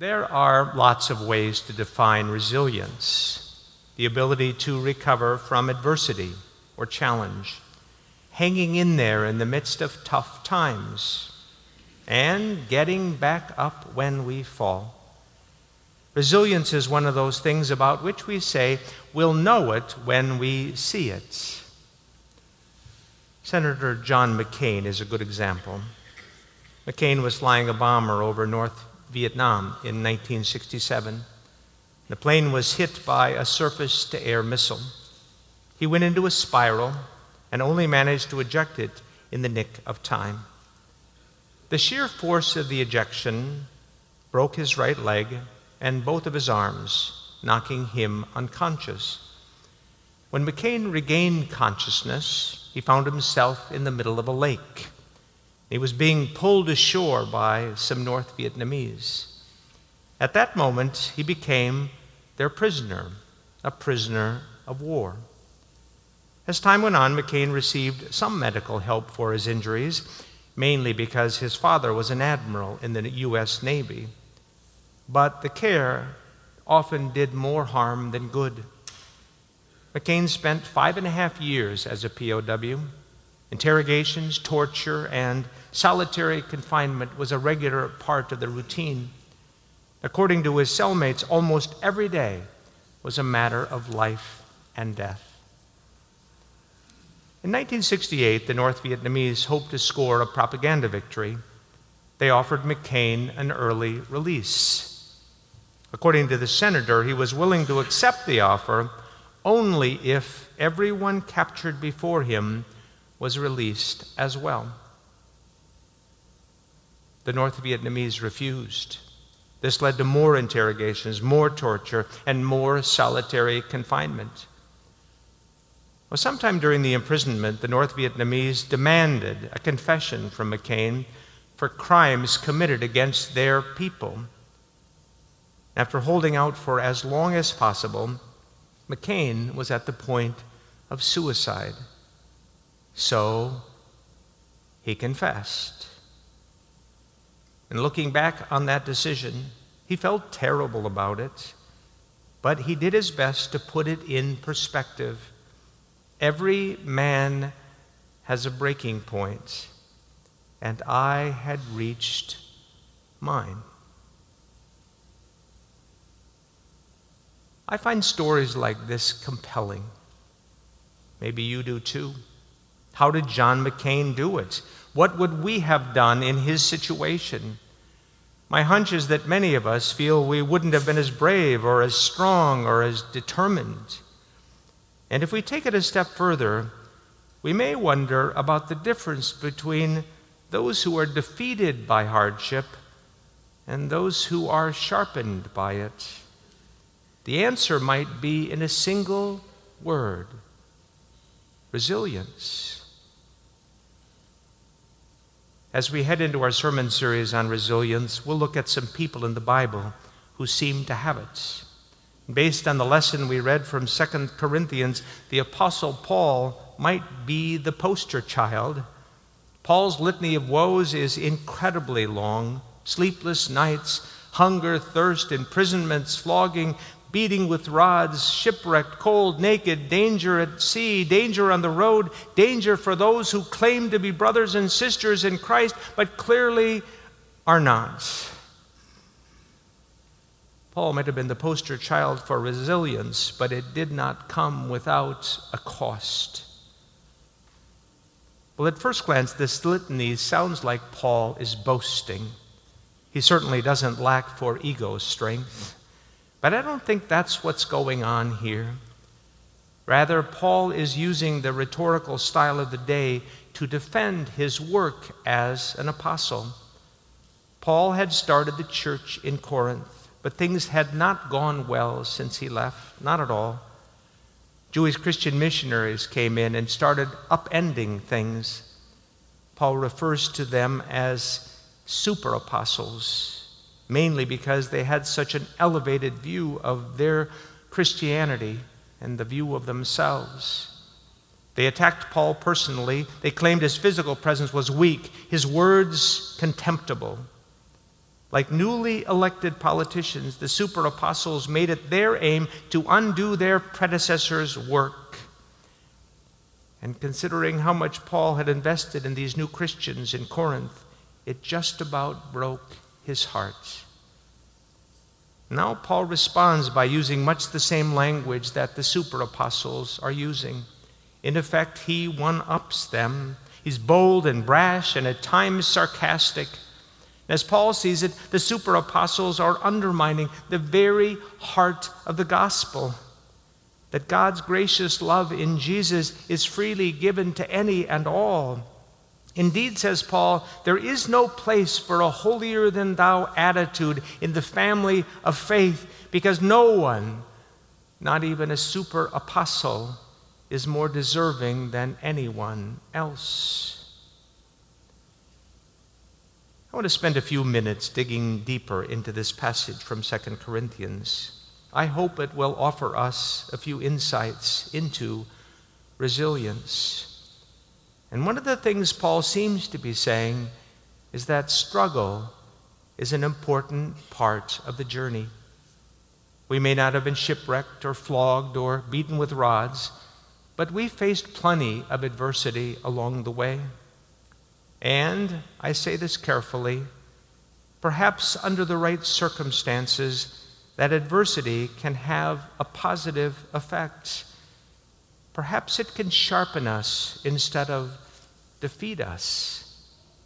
There are lots of ways to define resilience: the ability to recover from adversity or challenge, hanging in there in the midst of tough times, and getting back up when we fall. Resilience is one of those things about which we say we'll know it when we see it. Senator John McCain is a good example. McCain was flying a bomber over North Vietnam in 1967. The plane was hit by a surface-to-air missile. He went into a spiral and only managed to eject it in the nick of time. The sheer force of the ejection broke his right leg and both of his arms, knocking him unconscious. When McCain regained consciousness, he found himself in the middle of a lake. He was being pulled ashore by some North Vietnamese. At that moment, he became their prisoner, a prisoner of war. As time went on, McCain received some medical help for his injuries, mainly because his father was an admiral in the U.S. Navy. But the care often did more harm than good. McCain spent 5.5 years as a POW. Interrogations, torture, and solitary confinement was a regular part of the routine. According to his cellmates, almost every day was a matter of life and death. In 1968, the North Vietnamese hoped to score a propaganda victory. They offered McCain an early release. According to the senator, he was willing to accept the offer only if everyone captured before him was released as well. The North Vietnamese refused. This led to more interrogations, more torture, and more solitary confinement. Well, sometime during the imprisonment, the North Vietnamese demanded a confession from McCain for crimes committed against their people. After holding out for as long as possible, McCain was at the point of suicide. So he confessed. And looking back on that decision, he felt terrible about it, but he did his best to put it in perspective. Every man has a breaking point, and I had reached mine. I find stories like this compelling. Maybe you do too. How did John McCain do it? What would we have done in his situation? My hunch is that many of us feel we wouldn't have been as brave or as strong or as determined. And if we take it a step further, we may wonder about the difference between those who are defeated by hardship and those who are sharpened by it. The answer might be in a single word: resilience. As we head into our sermon series on resilience, we'll look at some people in the Bible who seem to have it. Based on the lesson we read from 2 Corinthians, the Apostle Paul might be the poster child. Paul's litany of woes is incredibly long: sleepless nights, hunger, thirst, imprisonments, flogging, beating with rods, shipwrecked, cold, naked, danger at sea, danger on the road, danger for those who claim to be brothers and sisters in Christ, but clearly are not. Paul might have been the poster child for resilience, but it did not come without a cost. Well, at first glance, this litany sounds like Paul is boasting. He certainly doesn't lack for ego strength. But I don't think that's what's going on here. Rather, Paul is using the rhetorical style of the day to defend his work as an apostle. Paul had started the church in Corinth, but things had not gone well since he left, not at all. Jewish Christian missionaries came in and started upending things. Paul refers to them as super apostles, mainly because they had such an elevated view of their Christianity and the view of themselves. They attacked Paul personally. They claimed his physical presence was weak, his words contemptible. Like newly elected politicians, the super apostles made it their aim to undo their predecessors' work. And considering how much Paul had invested in these new Christians in Corinth, it just about broke his heart. Now Paul responds by using much the same language that the super apostles are using. In effect, he one-ups them. He's bold and brash and at times sarcastic. As Paul sees it, the super apostles are undermining the very heart of the gospel, that God's gracious love in Jesus is freely given to any and all. Indeed, says Paul, there is no place for a holier-than-thou attitude in the family of faith, because no one, not even a super apostle, is more deserving than anyone else. I want to spend a few minutes digging deeper into this passage from 2 Corinthians. I hope it will offer us a few insights into resilience. And one of the things Paul seems to be saying is that struggle is an important part of the journey. We may not have been shipwrecked or flogged or beaten with rods, but we faced plenty of adversity along the way. And, I say this carefully, perhaps under the right circumstances, that adversity can have a positive effect. Perhaps it can sharpen us instead of defeat us.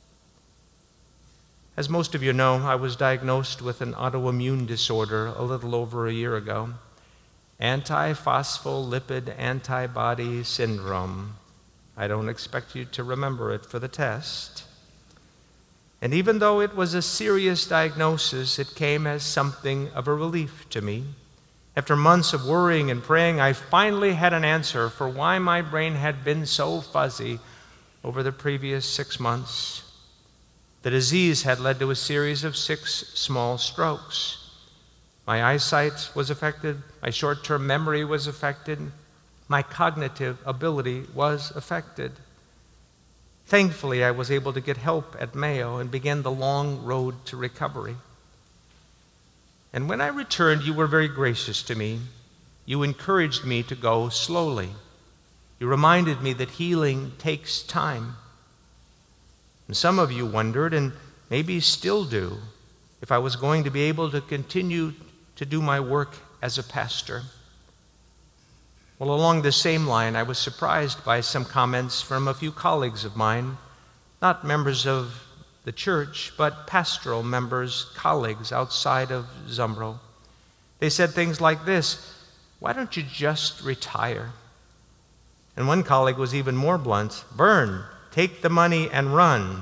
As most of you know, I was diagnosed with an autoimmune disorder a little over a year ago, antiphospholipid antibody syndrome. I don't expect you to remember it for the test. And even though it was a serious diagnosis, it came as something of a relief to me. After months of worrying and praying, I finally had an answer for why my brain had been so fuzzy over the previous 6 months. The disease had led to a series of 6 small strokes. My eyesight was affected, my short-term memory was affected, my cognitive ability was affected. Thankfully, I was able to get help at Mayo and begin the long road to recovery. And when I returned, you were very gracious to me. You encouraged me to go slowly. You reminded me that healing takes time. And some of you wondered, and maybe still do, if I was going to be able to continue to do my work as a pastor. Well, along the same line, I was surprised by some comments from a few colleagues of mine, not members of the church, but pastoral members, colleagues outside of Zumbro. They said things like this: why don't you just retire? And one colleague was even more blunt: Vern, take the money and run.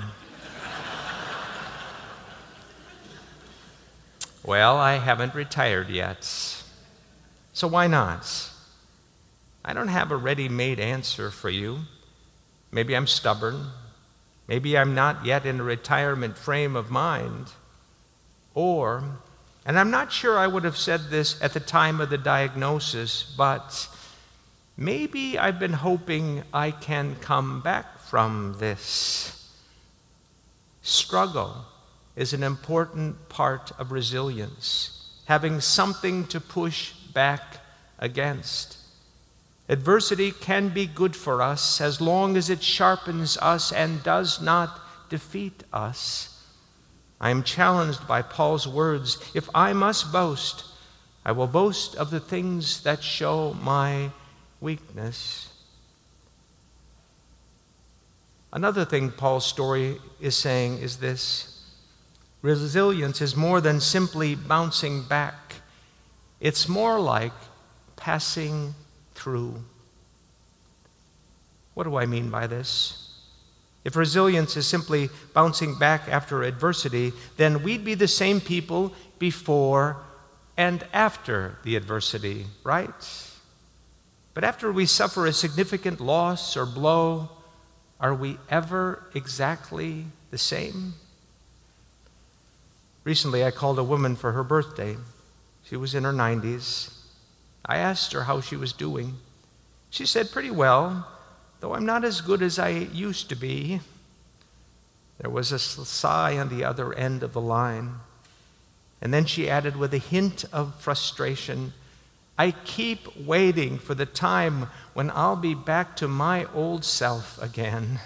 Well, I haven't retired yet, so why not? I don't have a ready-made answer for you. Maybe I'm stubborn. Maybe I'm not yet in a retirement frame of mind. Or, and I'm not sure I would have said this at the time of the diagnosis, but maybe I've been hoping I can come back from this. Struggle is an important part of resilience, having something to push back against. Adversity can be good for us as long as it sharpens us and does not defeat us. I am challenged by Paul's words: if I must boast, I will boast of the things that show my weakness. Another thing Paul's story is saying is this: resilience is more than simply bouncing back. It's more like passing through. What do I mean by this? If resilience is simply bouncing back after adversity, then we'd be the same people before and after the adversity, right? But after we suffer a significant loss or blow, are we ever exactly the same? Recently, I called a woman for her birthday. She was in her 90s. I asked her how she was doing. She said, pretty well, though I'm not as good as I used to be. There was a sigh on the other end of the line. And then she added with a hint of frustration, I keep waiting for the time when I'll be back to my old self again.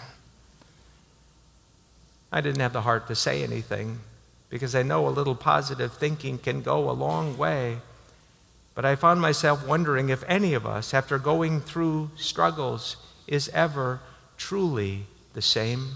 I didn't have the heart to say anything because I know a little positive thinking can go a long way. But I found myself wondering if any of us, after going through struggles, is ever truly the same.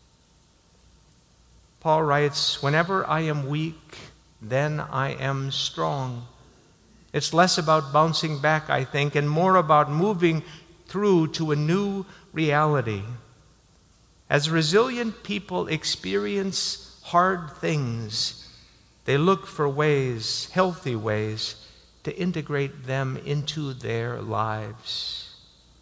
Paul writes, whenever I am weak, then I am strong. It's less about bouncing back, I think, and more about moving through to a new reality. As resilient people experience hard things, they look for ways, healthy ways, to integrate them into their lives.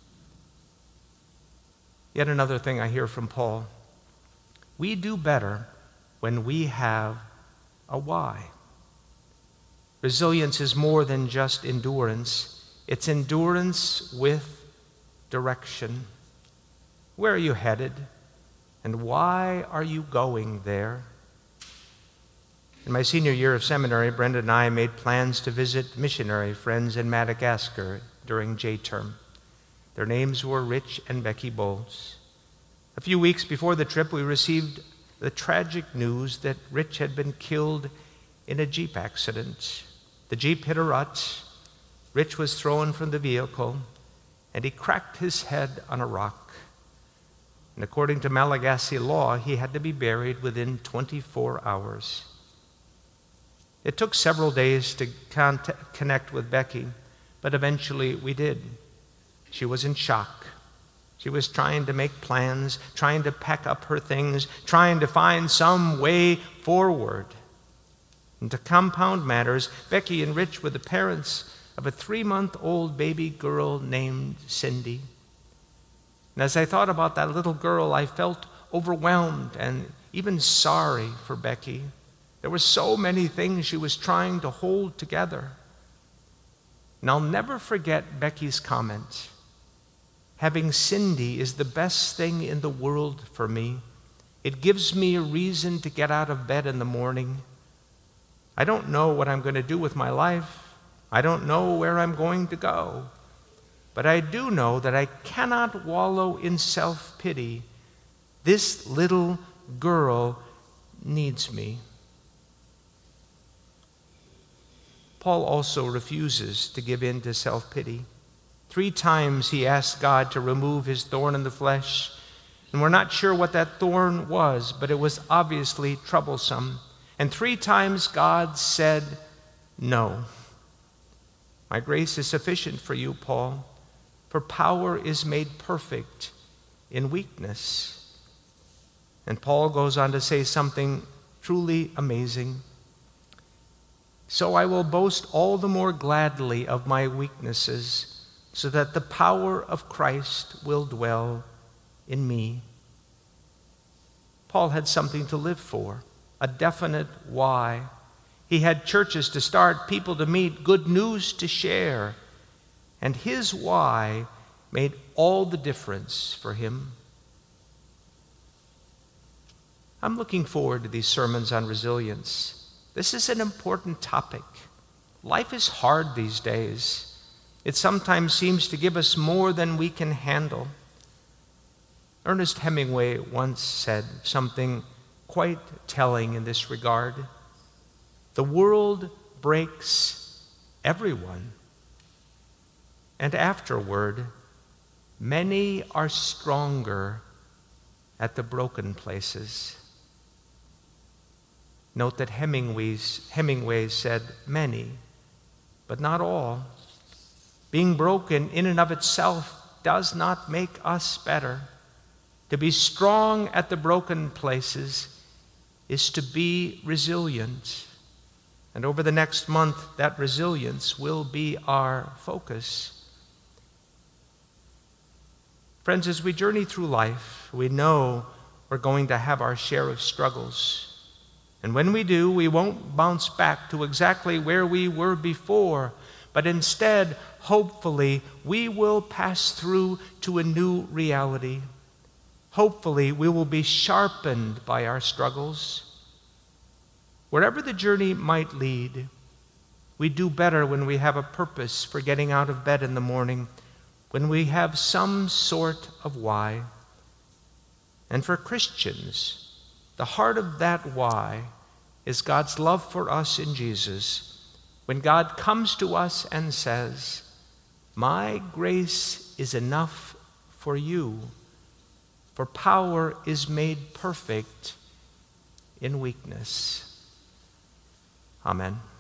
Yet another thing I hear from Paul, we do better when we have a why. Resilience is more than just endurance. It's endurance with direction. Where are you headed? And why are you going there? In my senior year of seminary, Brenda and I made plans to visit missionary friends in Madagascar during J-term. Their names were Rich and Becky Bowles. A few weeks before the trip, we received the tragic news that Rich had been killed in a Jeep accident. The Jeep hit a rut. Rich was thrown from the vehicle, and he cracked his head on a rock. And according to Malagasy law, he had to be buried within 24 hours. It took several days to connect with Becky, but eventually we did. She was in shock. She was trying to make plans, trying to pack up her things, trying to find some way forward. And to compound matters, Becky and Rich were the parents of a 3-month-old baby girl named Cindy. And as I thought about that little girl, I felt overwhelmed and even sorry for Becky. There were so many things she was trying to hold together. And I'll never forget Becky's comment. Having Cindy is the best thing in the world for me. It gives me a reason to get out of bed in the morning. I don't know what I'm going to do with my life. I don't know where I'm going to go. But I do know that I cannot wallow in self-pity. This little girl needs me. Paul also refuses to give in to self-pity. 3 times he asked God to remove his thorn in the flesh. And we're not sure what that thorn was, but it was obviously troublesome. And 3 times God said, no. My grace is sufficient for you, Paul, for power is made perfect in weakness. And Paul goes on to say something truly amazing. So I will boast all the more gladly of my weaknesses, so that the power of Christ will dwell in me. Paul had something to live for, a definite why. He had churches to start, people to meet, good news to share. And his why made all the difference for him. I'm looking forward to these sermons on resilience. This is an important topic. Life is hard these days. It sometimes seems to give us more than we can handle. Ernest Hemingway once said something quite telling in this regard. The world breaks everyone, and afterward, many are stronger at the broken places. Note that Hemingway said many, but not all. Being broken in and of itself does not make us better. To be strong at the broken places is to be resilient. And over the next month, that resilience will be our focus. Friends, as we journey through life, we know we're going to have our share of struggles. And when we do, we won't bounce back to exactly where we were before, but instead, hopefully, we will pass through to a new reality. Hopefully, we will be sharpened by our struggles. Wherever the journey might lead, we do better when we have a purpose for getting out of bed in the morning, when we have some sort of why. And for Christians, the heart of that why is God's love for us in Jesus. When God comes to us and says, "My grace is enough for you, for power is made perfect in weakness." Amen.